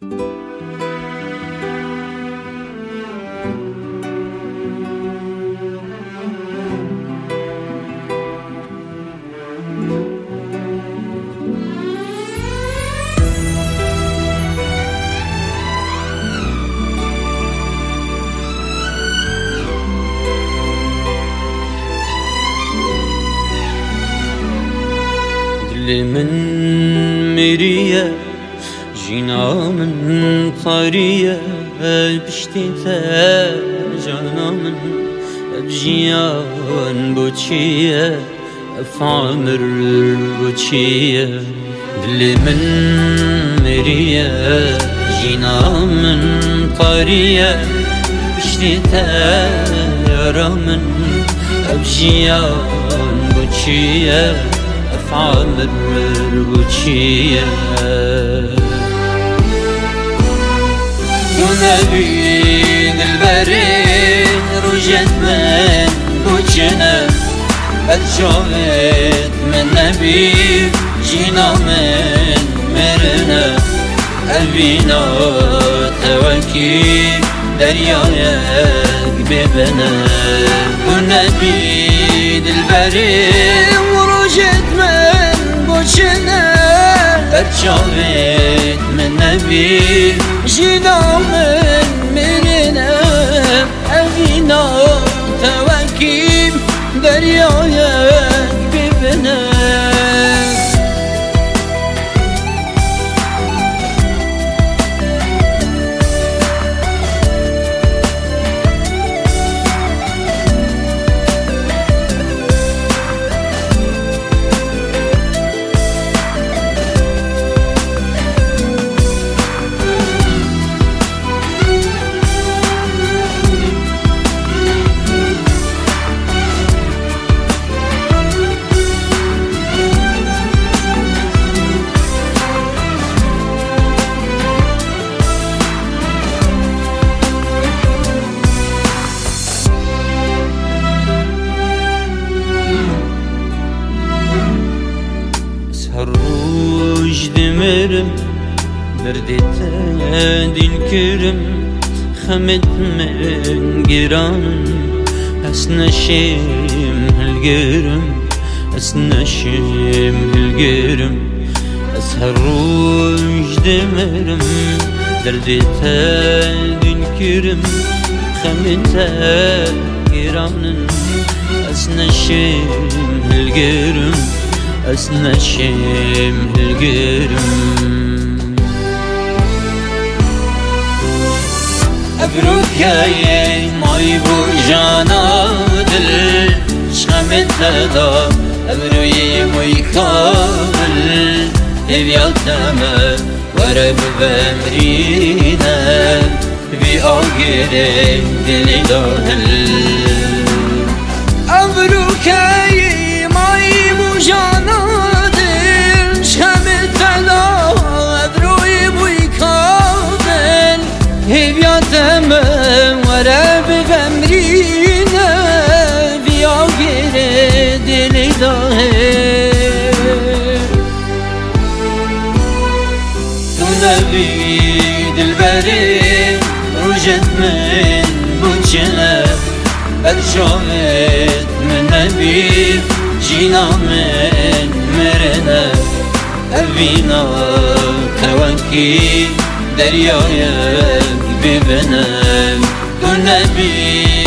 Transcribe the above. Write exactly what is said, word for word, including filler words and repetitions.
دل من مریه جینا من طاریه پشتی تا جانا من بجیان بو چیه فامر بو چیه دل من مریه جینا من طاریه پشتی تا یارا من بجیان بو چیه فامر بو چیه نبي البرين رجت من بوجنا الجوت من نبي جينا من مرنا أبينا توكي درياك ببنا ونبي البرين رجت من بوجنا الجوت من نبي جينا من مرنا أبينا تواكيب درياك ببنا روج دمرم بردت دل کرم خمت من گران اس نشیم هلگرم اس نشیم هلگرم اس هر روج دمرم دردت دل کرم خمت گران اس نشیم هلگرم أسنى الشيم القرم أبروك يا ماي بوجانا دل شخمت هذا أبروي ماي كامل إبيالتما ورب بمرينا بأغير دلي داهل أبروك يا ماي بوجانا تمام ورب بمرينا بيا غير دل ظاهر نبي دلبري رجت من بوجنا الجوت من نبي جينا من مرنا أبينا توكي درياك ببنا النبي